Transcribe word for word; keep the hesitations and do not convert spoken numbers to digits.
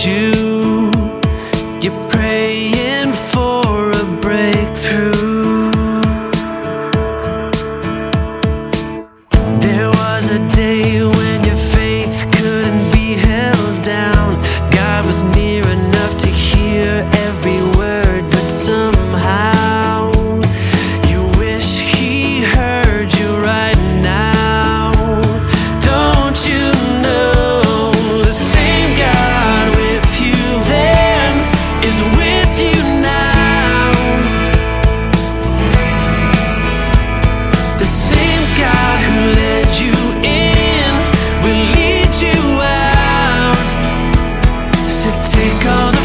you. You're praying for a breakthrough. There was a day when your faith couldn't be held down. God was near enough to hear every word, but somehow you wish He heard you right now. Don't you know the same God with you then is with you now? The same God who led you in will lead you out. So take all